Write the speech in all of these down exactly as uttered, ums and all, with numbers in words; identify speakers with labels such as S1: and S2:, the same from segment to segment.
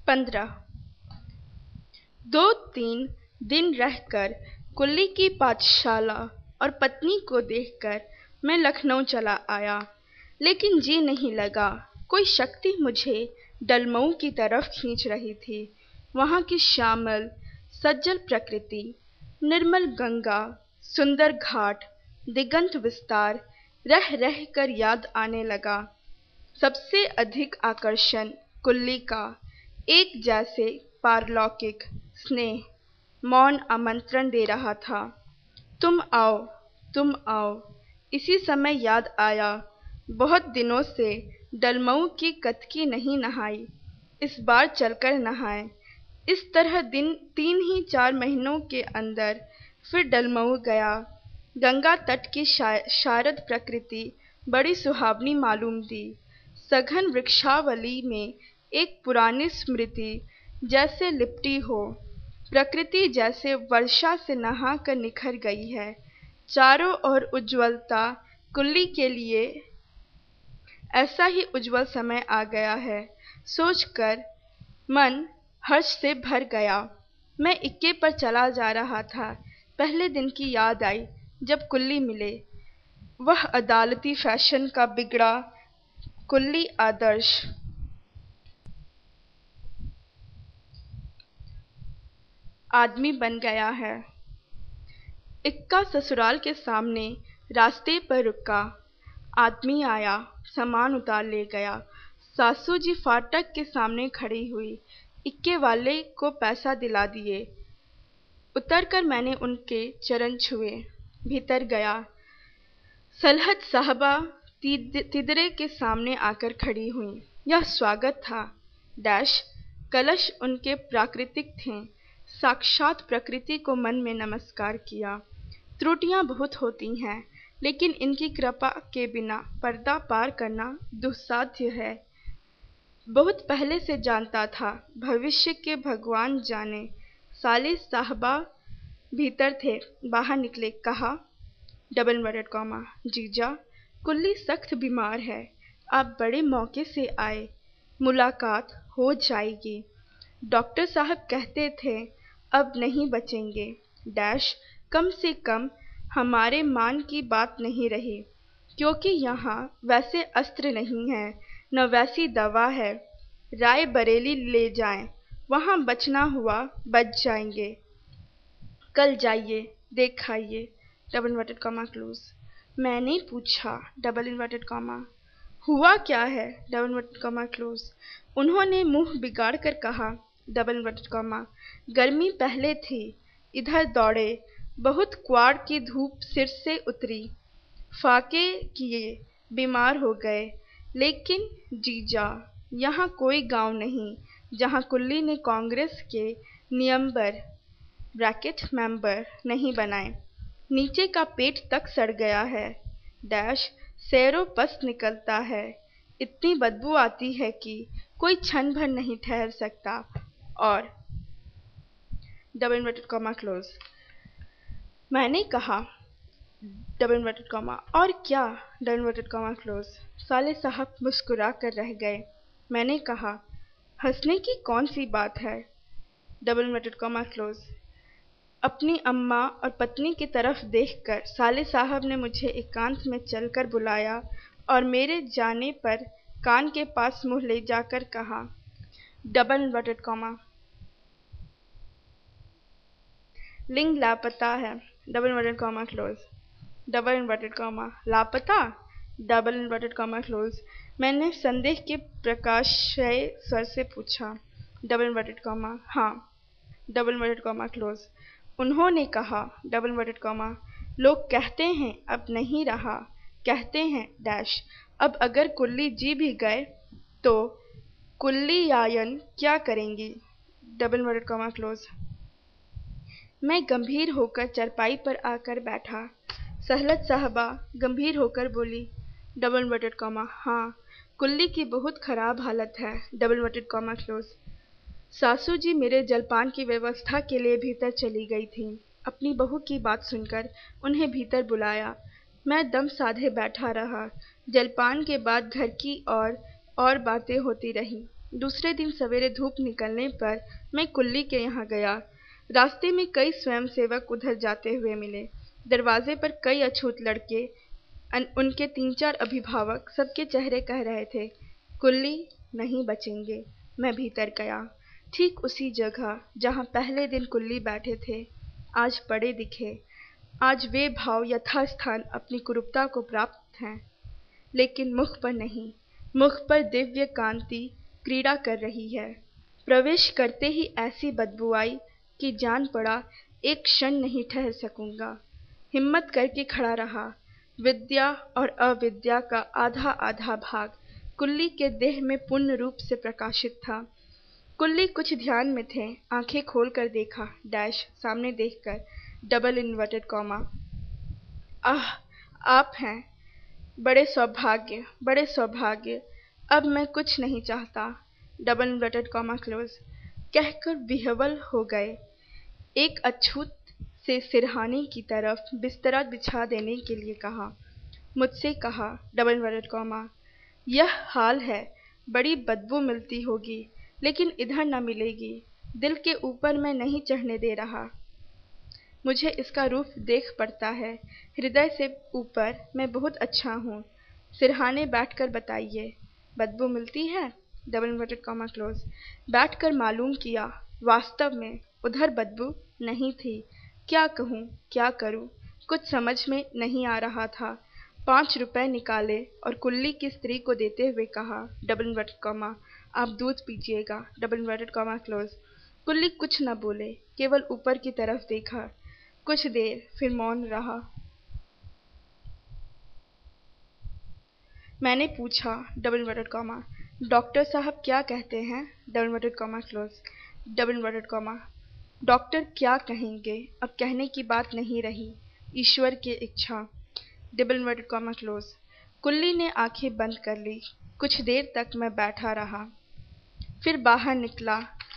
S1: पंद्रह। दो तीन दिन रहकर कुल्ली की पाठशाला और पत्नी को देखकर मैं लखनऊ चला आया, लेकिन जी नहीं लगा। कोई शक्ति मुझे डलमऊ की तरफ खींच रही थी। वहाँ की श्यामल सज्जल प्रकृति, निर्मल गंगा, सुंदर घाट, दिगंत विस्तार रह रह कर याद आने लगा। सबसे अधिक आकर्षण कुल्ली का एक जैसे पारलौकिक स्नेह मौन आमंत्रण दे रहा था। तुम आओ, तुम आओ। इसी समय याद आया, बहुत दिनों से डलमऊ की कतकी नहीं नहाई, इस बार चलकर नहाएं। इस तरह दिन तीन ही चार महीनों के अंदर फिर डलमऊ गया। गंगा तट की शारद प्रकृति बड़ी सुहावनी मालूम दी। सघन वृक्षावली में एक पुरानी स्मृति जैसे लिपटी हो। प्रकृति जैसे वर्षा से नहा कर निखर गई है। चारों ओर उज्ज्वलता, कुल्ली के लिए ऐसा ही उज्ज्वल समय आ गया है, सोचकर मन हर्ष से भर गया। मैं इक्के पर चला जा रहा था। पहले दिन की याद आई जब कुल्ली मिले। वह अदालती फैशन का बिगड़ा कुल्ली आदर्श। आदमी बन गया है। इक्का ससुराल के सामने रास्ते पर रुका। आदमी आया, सामान उतार ले गया। सासू जी फाटक के सामने खड़ी हुई, इक्के वाले को पैसा दिला दिए। उतरकर मैंने उनके चरण छुए, भीतर गया। सलहत साहबा तिदरे के सामने आकर खड़ी हुई। यह स्वागत था। डैश कलश उनके प्राकृतिक थे। साक्षात प्रकृति को मन में नमस्कार किया। त्रुटियां बहुत होती हैं, लेकिन इनकी कृपा के बिना पर्दा पार करना दुस्साध्य है। बहुत पहले से जानता था, भविष्य के भगवान जाने। साले साहबा भीतर थे, बाहर निकले। कहा, डबल इन्वर्टेड कॉमा, जीजा, कुल्ली सख्त बीमार है। आप बड़े मौके से आए, मुलाकात हो जाएगी। डॉक्टर साहब कहते थे अब नहीं बचेंगे। डैश कम से कम हमारे मान की बात नहीं रही, क्योंकि यहाँ वैसे अस्त्र नहीं है, न वैसी दवा है। राय बरेली ले जाएं, वहाँ बचना हुआ बच जाएंगे। कल जाइए, देख आइए। Double inverted comma close. मैंने पूछा, डबल इन्वर्टेड कॉमा, हुआ क्या है? Double inverted comma close. उन्होंने मुंह बिगाड़ कर कहा, डबल इन्वर्टेड कॉमा, गर्मी पहले थी, इधर दौड़े, बहुत क्वाड़ की धूप सिर से उतरी, फाके किए, बीमार हो गए। लेकिन जीजा, यहाँ कोई गांव नहीं जहाँ कुल्ली ने कांग्रेस के नियमबर ब्रैकेट मेंबर नहीं बनाए। नीचे का पेट तक सड़ गया है। डैश सैरो पस निकलता है। इतनी बदबू आती है कि कोई क्षण भर नहीं ठहर सकता। और डबल इन्वर्टेड कॉमा क्लोज। मैंने कहा, डबल इन्वर्टेड कॉमा, और क्या? Double inverted comma close. साले साहब मुस्कुरा कर रह गए। मैंने कहा, हंसने की कौन सी बात है? Double inverted comma close. अपनी अम्मा और पत्नी की तरफ देखकर साले साहब ने मुझे एकांत में चलकर बुलाया और मेरे जाने पर कान के पास मुंह ले जाकर कहा, डबल इन्वर्टेड कॉमा, लिंग लापता है। Double inverted comma close. Double inverted comma, लापता? Double inverted comma close. मैंने संदेह के प्रकाशय स्वर से पूछा। डबल इन्वर्टेड कॉमा, हाँ। Double inverted comma close. उन्होंने कहा, डबल इन्वर्टेड कॉमा, लोग कहते हैं अब नहीं रहा, कहते हैं डैश अब अगर कुल्ली जी भी गए तो कुल्ली यायन क्या करेंगी? Double inverted comma close. मैं गंभीर होकर चरपाई पर आकर बैठा। सहलत साहबा गंभीर होकर बोली, डबल इन्वर्टेड कॉमा, हाँ, कुल्ली की बहुत खराब हालत है। Double inverted comma close. सासू जी मेरे जलपान की व्यवस्था के लिए भीतर चली गई थीं। अपनी बहू की बात सुनकर उन्हें भीतर बुलाया। मैं दम साधे बैठा रहा। जलपान के बाद घर की और और बातें होती रहीं। दूसरे दिन सवेरे धूप निकलने पर मैं कुल्ली के यहाँ गया। रास्ते में कई स्वयंसेवक उधर जाते हुए मिले। दरवाजे पर कई अछूत लड़के, उनके तीन चार अभिभावक, सबके चेहरे कह रहे थे, कुल्ली नहीं बचेंगे। मैं भीतर गया। ठीक उसी जगह जहाँ पहले दिन कुल्ली बैठे थे, आज पड़े दिखे। आज वे भाव यथास्थान अपनी कुरूपता को प्राप्त हैं, लेकिन मुख पर नहीं। मुख पर दिव्य कांति क्रीड़ा कर रही है। प्रवेश करते ही ऐसी बदबू आई कि जान पड़ा एक क्षण नहीं ठहर सकूंगा। हिम्मत करके खड़ा रहा। विद्या और अविद्या का आधा आधा भाग कुल्ली के देह में पूर्ण रूप से प्रकाशित था। कुल्ली कुछ ध्यान में थे। आंखें खोलकर देखा, डैश सामने देखकर, डबल इन्वर्टेड कॉमा। आह, आप हैं। बड़े सौभाग्य, बड़े सौभाग्य। अब मैं कुछ नहीं चाहता, डबल इन्वर्टेड कॉमा क्लोज, कहकर विह्वल हो गए। एक अछूत से सिरहाने की तरफ बिस्तरा बिछा देने के लिए कहा। मुझसे कहा, डबल इन्वर्टेड कॉमा, यह हाल है, बड़ी बदबू मिलती होगी, लेकिन इधर न मिलेगी। दिल के ऊपर मैं नहीं चढ़ने दे रहा। मुझे इसका रूप देख पड़ता है। हृदय से ऊपर मैं बहुत अच्छा हूँ। सिरहाने बैठकर बताइए, बदबू मिलती है, डबल इन्वर्टेड कॉमा क्लोज। बैठकर मालूम किया, वास्तव में उधर बदबू नहीं थी। क्या कहूँ, क्या करूँ, कुछ समझ में नहीं आ रहा था। पाँच रुपए निकाले और कुल्ली की स्त्री को देते हुए कहा, डबल इन्वर्टेड कॉमा, आप दूध पीजिएगा, double inverted comma close. Kulli कुछ न बोले, केवल ऊपर की तरफ देखा। कुछ देर फिर मौन रहा। मैंने पूछा, डबल इन्वर्टेड कॉमा, डॉक्टर साहब क्या कहते हैं, double inverted comma close, double inverted comma. Doctor क्या कहेंगे, अब कहने की बात नहीं रही, ईश्वर की इच्छा, double inverted comma close. Kulli ने आंखें बंद कर ली। कुछ देर तक मैं बैठा रहा, फिर बाहर निकला।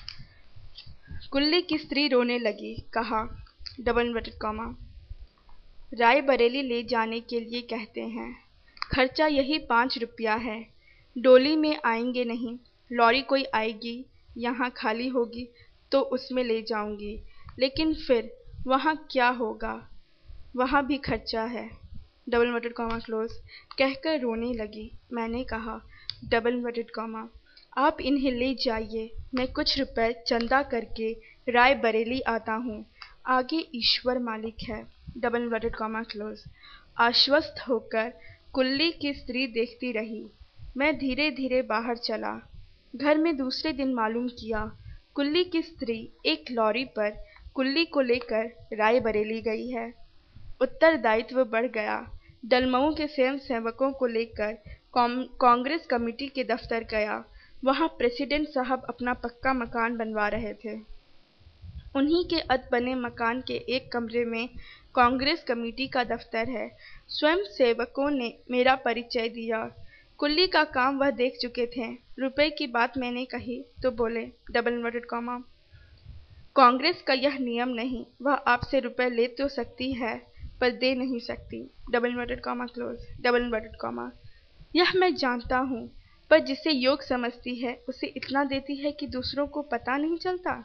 S1: कुल्ली की स्त्री रोने लगी। कहा, double inverted comma, Rae Bareli ले जाने के लिए कहते हैं। खर्चा यही पाँच रुपया है। डोली में आएंगे नहीं, लॉरी कोई आएगी, यहाँ खाली होगी तो उसमें ले जाऊंगी। लेकिन फिर वहाँ क्या होगा, वहाँ भी खर्चा है, डबल इन्वर्टेड कॉमा क्लोज, कहकर रोने लगी। मैंने कहा, डबल इन्वर्टेड कॉमा, आप इन्हें ले जाइए, मैं कुछ रुपए चंदा करके राय बरेली आता हूँ, आगे ईश्वर मालिक है, डबल इन्वर्टेड कॉमा क्लोज। आश्वस्त होकर कुल्ली की स्त्री देखती रही। मैं धीरे धीरे बाहर चला। घर में दूसरे दिन मालूम किया, कुल्ली की स्त्री एक लॉरी पर कुल्ली को लेकर राय बरेली गई है। उत्तरदायित्व बढ़ गया। डलमऊ के स्वयं सेवकों को लेकर कांग्रेस कमेटी के दफ्तर गया। वहाँ प्रेसिडेंट साहब अपना पक्का मकान बनवा रहे थे। उन्हीं के अध बने मकान के एक कमरे में कांग्रेस कमेटी का दफ्तर है। स्वयं सेवकों ने मेरा परिचय दिया। कुल्ली का काम वह देख चुके थे। रुपए की बात मैंने कही तो बोले, डबल इन्वर्टेड कॉमा, कांग्रेस का यह नियम नहीं, वह आपसे रुपए ले तो सकती है पर दे नहीं सकती, double inverted comma close, double inverted comma. यह मैं जानता हूँ, पर जिसे योग समझती है उसे इतना देती है कि दूसरों को पता नहीं चलता,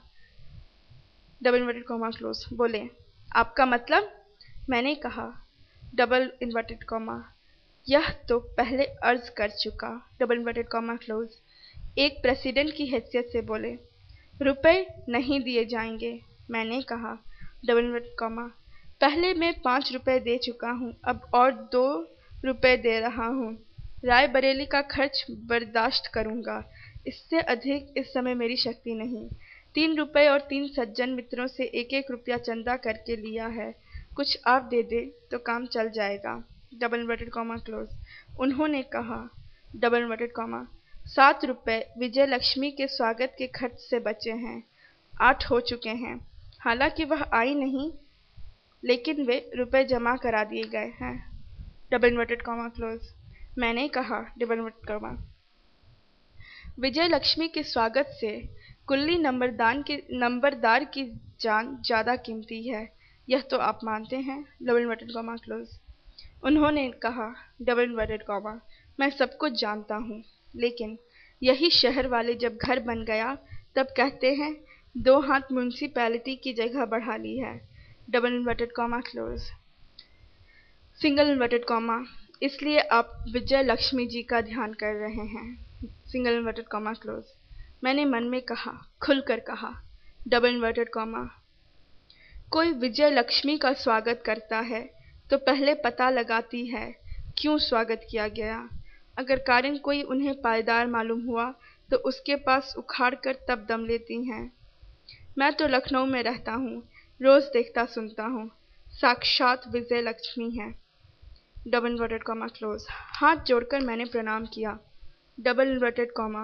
S1: डबल इन्वर्टेड कॉमा क्लोज। बोले, आपका मतलब? मैंने कहा, डबल इन्वर्टेड कॉमा, यह तो पहले अर्ज कर चुका, डबल इन्वर्टेड कॉमा क्लोज। एक प्रेसिडेंट की हैसियत से बोले, रुपए नहीं दिए जाएंगे। मैंने कहा, डबल इन्वर्टेड कॉमा, पहले मैं पाँच रुपए दे चुका हूँ, अब और दो रुपए दे रहा हूँ। राय बरेली का खर्च बर्दाश्त करूँगा, इससे अधिक इस समय मेरी शक्ति नहीं। तीन रुपए और तीन सज्जन मित्रों से एक एक रुपया चंदा करके लिया है। कुछ आप दे दे तो काम चल जाएगा, डबल इन्वर्टेड कॉमा क्लोज। उन्होंने कहा, डबल इन्वर्टेड कॉमा, सात रुपए विजय लक्ष्मी के स्वागत के खर्च से बचे हैं। आठ हो चुके हैं। हालांकि वह आई नहीं, लेकिन वे रुपए जमा करा दिए गए हैं, डबल इन्वर्टेड कॉमा क्लोज। मैंने कहा, double inverted comma, Vijay Lakshmi के स्वागत से कुल्ली नंबरदार की नंबरदार की जान ज़्यादा कीमती है, यह तो आप मानते हैं, डबल इन्वर्टेड कॉमा क्लोज। उन्होंने कहा, डबल इन्वर्टेड कॉमा, मैं सब कुछ जानता हूँ, लेकिन यही शहर वाले जब घर बन गया तब कहते हैं दो हाथ म्यूनसिपैलिटी की जगह बढ़ा ली है। Double inverted comma close. Single inverted comma, इसलिए आप विजय लक्ष्मी जी का ध्यान कर रहे हैं। Single inverted comma close. मैंने मन में कहा, खुलकर कहा। Double inverted comma. कोई विजय लक्ष्मी का स्वागत करता है तो पहले पता लगाती है क्यों स्वागत किया गया। अगर कारण कोई उन्हें पायदार मालूम हुआ तो उसके पास उखाड़ कर तब दम लेती हैं। मैं तो लखनऊ में रहता हूँ, रोज देखता सुनता हूँ, साक्षात विजय लक्ष्मी है। Double inverted comma close. हाथ जोड़कर मैंने प्रणाम किया। Double inverted comma.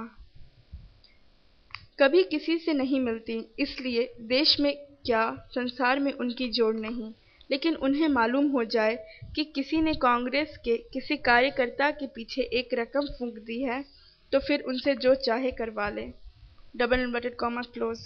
S1: कभी किसी से नहीं मिलती, इसलिए देश में क्या संसार में उनकी जोड़ नहीं, लेकिन उन्हें मालूम हो जाए कि किसी ने कांग्रेस के किसी कार्यकर्ता के पीछे एक रकम फूंक दी है तो फिर उनसे जो चाहे करवा ले। Double inverted comma close.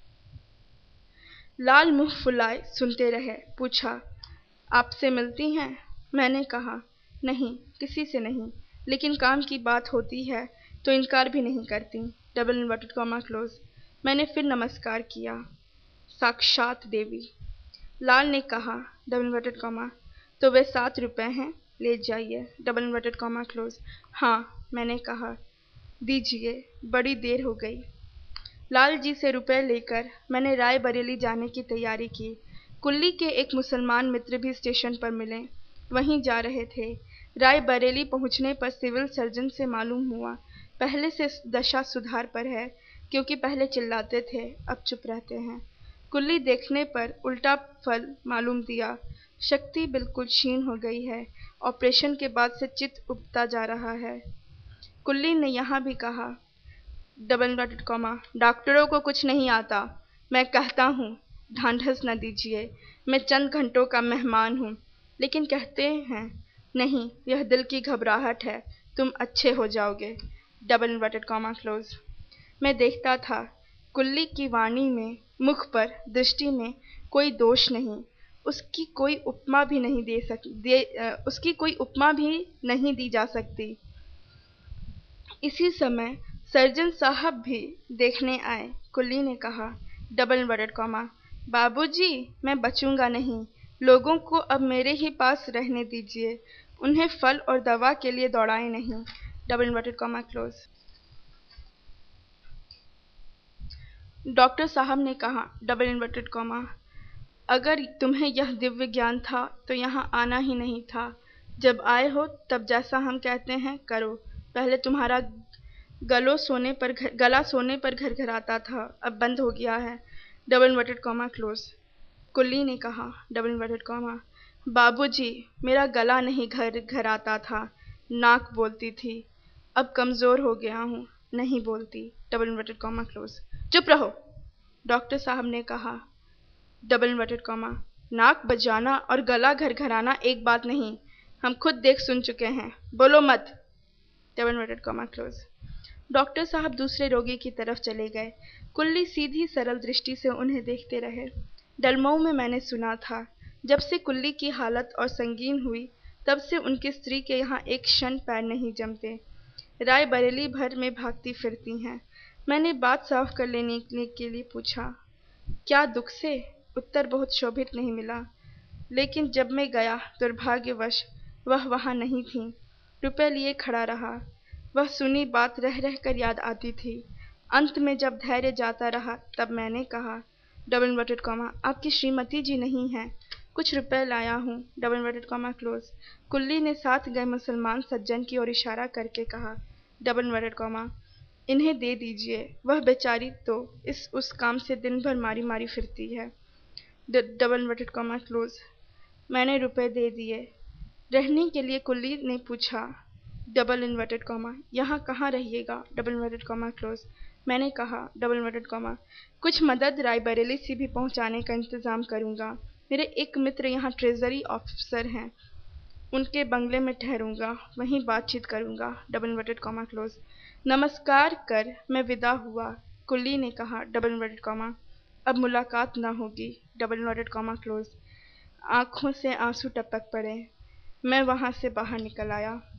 S1: लाल मुंह फुलाए सुनते रहे। पूछा, आपसे मिलती हैं? मैंने कहा, नहीं, किसी से नहीं, लेकिन काम की बात होती है तो इनकार भी नहीं करती। Double inverted comma close. मैंने फिर नमस्कार किया। साक्षात देवी। लाल ने कहा, डबल इन्वर्टेड कॉमा, तो वे सात रुपए हैं, ले जाइए। Double inverted comma close. हाँ, मैंने कहा, दीजिए, बड़ी देर हो गई। लाल जी से रुपए लेकर मैंने राय बरेली जाने की तैयारी की। कुल्ली के एक मुसलमान मित्र भी स्टेशन पर मिले, वहीं जा रहे थे। राय बरेली पहुंचने पर सिविल सर्जन से मालूम हुआ पहले से दशा सुधार पर है, क्योंकि पहले चिल्लाते थे, अब चुप रहते हैं। कुल्ली देखने पर उल्टा फल मालूम दिया। शक्ति बिल्कुल क्षीण हो गई है। ऑपरेशन के बाद से चित्त उबता जा रहा है। कुल्ली ने यहाँ भी कहा, डबल इन्वर्टेड कॉमा, डॉक्टरों को कुछ नहीं आता। मैं कहता हूँ, ढांढस न दीजिए, मैं चंद घंटों का मेहमान हूँ, लेकिन कहते हैं नहीं, यह दिल की घबराहट है, तुम अच्छे हो जाओगे। Double inverted comma close. मैं देखता था कुल्ली की वाणी में, मुख पर, दृष्टि में कोई दोष नहीं। उसकी कोई उपमा भी नहीं दे सक दे उसकी कोई उपमा भी नहीं दी जा सकती। इसी समय सर्जन साहब भी देखने आए। कुल्ली ने कहा, डबल इन्वर्टेड कॉमा, बाबूजी, मैं बचूंगा नहीं, लोगों को अब मेरे ही पास रहने दीजिए, उन्हें फल और दवा के लिए दौड़ाए नहीं। Double inverted comma close. Doctor साहब ने कहा, डबल इन्वर्टेड कॉमा, अगर तुम्हें यह दिव्य ज्ञान था तो यहाँ आना ही नहीं था। जब आए हो तब जैसा हम कहते हैं करो। पहले तुम्हारा गलो सोने पर घर, गला सोने पर घर घर आता था, अब बंद हो गया है। Double inverted comma close. Kulli ने कहा, डबल इन्वर्टेड कॉमा, बाबूजी, मेरा गला नहीं घर घर आता था, नाक बोलती थी, अब कमज़ोर हो गया हूँ, नहीं बोलती। Double inverted comma close. चुप रहो, डॉक्टर साहब ने कहा। डबल इन्वर्टेड कॉमा, नाक बजाना और गला घर घराना एक बात नहीं, हम खुद देख सुन चुके हैं, बोलो मत। Double inverted comma close. Doctor साहब दूसरे रोगी की तरफ चले गए। कुल्ली सीधी सरल दृष्टि से उन्हें देखते रहे। डलमऊ में मैंने सुना था, जब से कुल्ली की हालत और संगीन हुई तब से उनकी स्त्री के यहाँ एक क्षण पैर नहीं जमते। राय बरेली भर में भागती फिरती हैं। मैंने बात साफ कर लेने के लिए पूछा, क्या दुख से? उत्तर बहुत शोभित नहीं मिला, लेकिन जब मैं गया दुर्भाग्यवश वह वहाँ नहीं थी। रुपए लिए खड़ा रहा। वह सुनी बात रह रह कर याद आती थी। अंत में जब धैर्य जाता रहा तब मैंने कहा, डबल इन्वर्टेड कॉमा, आपकी श्रीमती जी नहीं हैं, कुछ रुपए लाया हूँ। Double inverted comma close. Kulli ने साथ गए मुसलमान सज्जन की ओर इशारा करके कहा, डबल इन्वर्टेड कॉमा, इन्हें दे दीजिए, वह बेचारी तो इस उस काम से दिन भर मारी मारी फिरती है। Double inverted comma close. मैंने रुपए दे दिए। रहने के लिए कुल्ली ने पूछा, डबल इन्वर्टेड कॉमा, यहाँ कहाँ रहिएगा? Double inverted comma close. मैंने कहा, डबल इन्वर्टेड कॉमा, कुछ मदद रायबरेली से भी पहुँचाने का इंतज़ाम करूँगा। मेरे एक मित्र यहाँ ट्रेजरी ऑफिसर हैं, उनके बंगले में ठहरूंगा, वहीं बातचीत करूँगा। Double inverted comma close. नमस्कार कर मैं विदा हुआ। कुल्ली ने कहा, डबल इन्वर्टेड कॉमा, अब मुलाकात न होगी। Double inverted comma close. आँखों से आंसू टपक पड़े। मैं वहाँ से बाहर निकल आया।